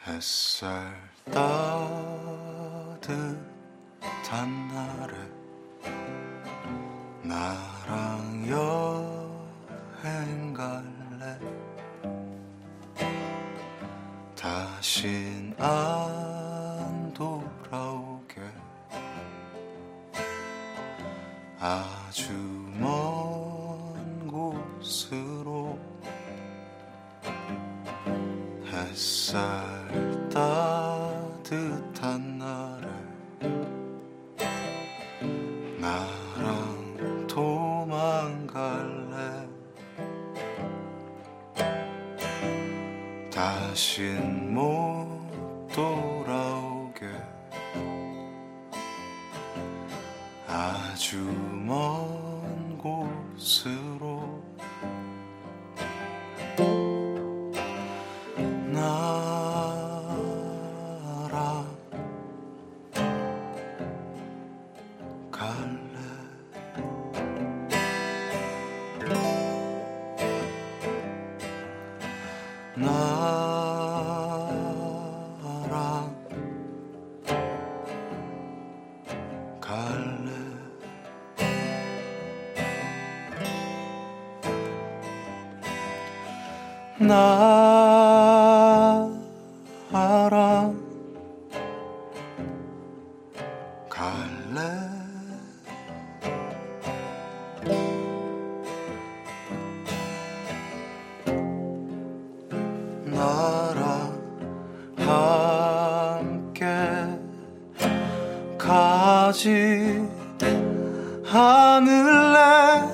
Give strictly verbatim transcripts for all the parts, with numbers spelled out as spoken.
햇살 따뜻한 날에 나랑 여행 갈래. 다신 안 돌아오게. 아주 먼 곳으로. 햇살 따뜻한 날에 나랑 도망갈래. 다신 못 돌아오게. 아주 먼 곳으로. 나랑 갈래. 나랑 갈래. 나랑 갈래. 나랑 함께 가지 않을래.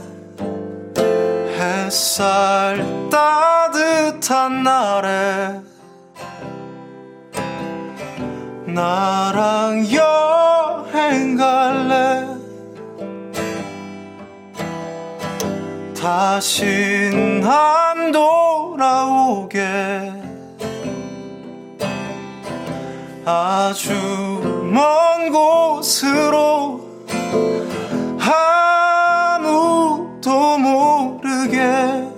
햇살 따뜻한 날에 나랑 여행 갈래. 다신 안 돌아오게. 아주 먼 곳으로. 아무도 모르게.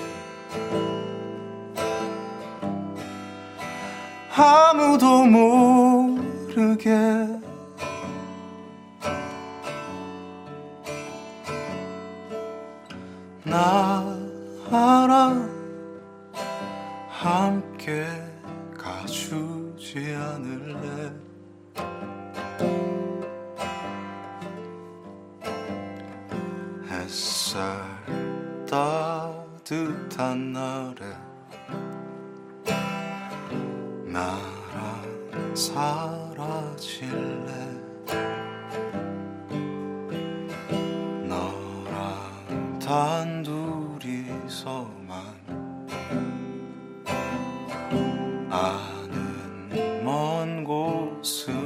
아무도 모르게. 나랑 함께 가주지 않을래. 햇살 따뜻한 날에 나랑 사라질래. 너랑 단둘이서만 아는 먼 곳으로.